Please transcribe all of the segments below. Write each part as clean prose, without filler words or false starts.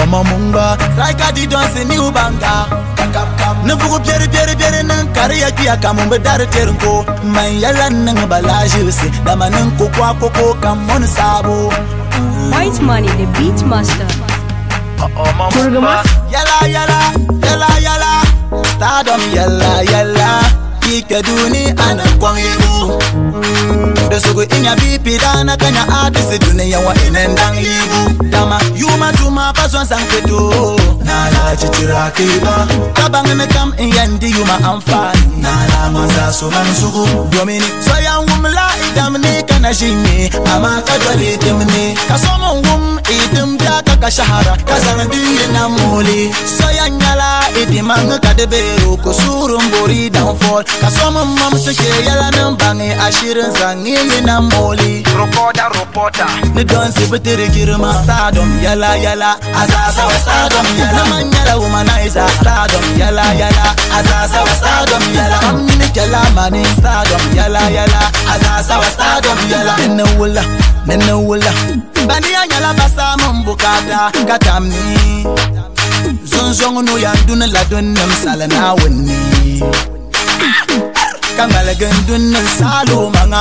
mumba like I did on new banga nufuku pieri nan kariya kiya kamun dar terko man yalan nan balaji se da manin kokwa koko kan mon sabo White Money the beat master yala stardom yala ike duni ana kwangibu da sugu inya bipi dana kanya artist duniya wa inendang libu dama yuma tuma paswan sanketo na la chichira kiba abang me kam inyandi yuma amfani na la maza so man sugu domini so yang wumla idamni kana shinni ama kadwali timni kasomo wum idim da ka shahara kasarandi na muli so yang yala idimang kadebero ko surum bori downfall kasomo mam suke yala nan bangi ashirin zangi na moli reporter ni don se betere girma stardom yala azasa wa stardom yala man yala womanizer stardom yala azasa wa stardom yala amini kala mani stardom yala azasa wa stardom yala nena wula bani yala basa mbukata katamni zonzongo no yanduna ladunam salana wonni Kamala gendun salo manga.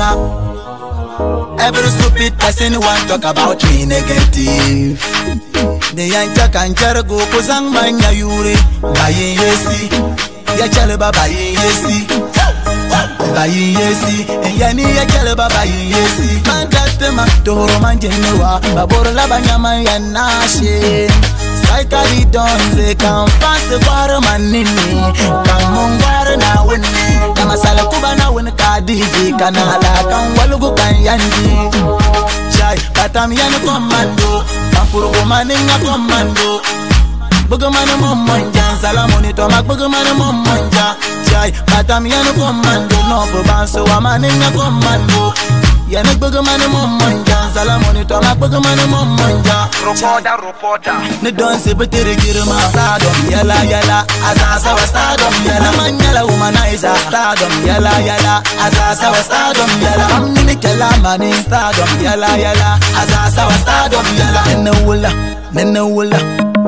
Every stupid person want talk about me negative. The yanka kan jargo kozang manya yure. Bayi yesi, ya chaleba bayi yesi. Bayi yesi, yani ya chaleba bayi yesi. Mangatema toro manjenewa, baboro la banyama ya nashe. Like I don't say come fast for manini come on war na winni kama sala kuba na win kadivi kanala kan walugo kan yandi jai batam yan commando kampuru maninga commando bugumana mommonja salamoni to mak bugumana mommonja jai batam yan commando no for banso maninga commando yana bugumana mommonja salamoni to mak bugumana mommonja reporter ne don se betere girma stardom yala azasa wa stardom yala man yala womanizer stardom yala azasa wa stardom yala amni kala mani stardom yala azasa wa stardom yala nena wula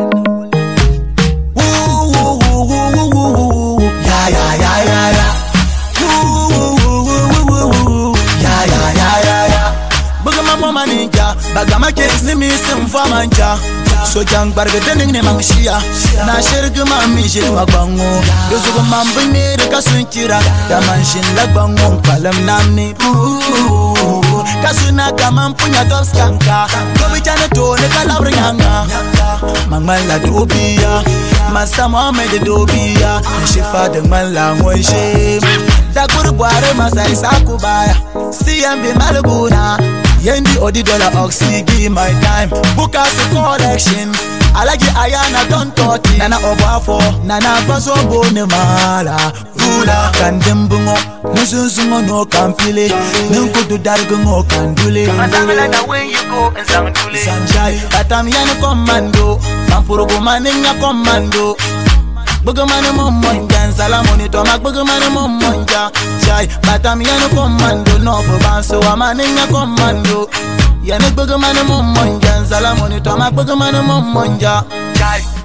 mama ninja bagama kes ni misim famanja so jang barga dening ne mangshia na shirgu mami je magbango dozugo mambine de kasunkira da manshin lagbango palam namni kasuna kama punya dos kanka ko bichana to ne kalabranga mangman la dobia masama me de dobia shifa de man la moje da gurbare masai sakubaya CMB maluguna Yendi odi dollar oxy give my time book as a collection alagi ayana don toti nana obafo nana baso bone mala rula kandembungo musunsungo no kampile nunkudu dargungo kandule mandamela na when you go and sangdule sanjay atam yana commando pampuru maninga commando bugumana mommonja salamoni to mak bugumana mommonja jai batam yana commando no for banso amaninga commando yana bugumana mommonja salamoni to mak bugumana mommonja jai